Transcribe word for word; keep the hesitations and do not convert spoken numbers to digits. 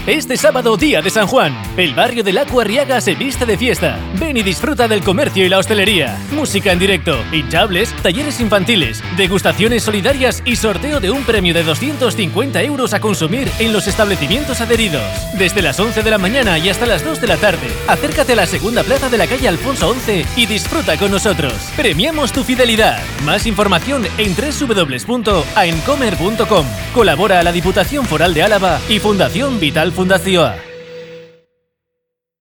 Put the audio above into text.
Este sábado, día de San Juan, el barrio del Laku Arriaga se viste de fiesta. Ven y disfruta del comercio y la hostelería. Música en directo, hinchables, talleres infantiles, degustaciones solidarias y sorteo de un premio de doscientos cincuenta euros a consumir en los establecimientos adheridos. Desde las once de la mañana y hasta las dos de la tarde, acércate a la segunda plaza de la calle Alfonso once y disfruta con nosotros. Premiamos tu fidelidad. Más información en doble u doble u doble u punto aencomer punto com. Colabora la Diputación Foral de Álava y Fundación Vital Fundazioa.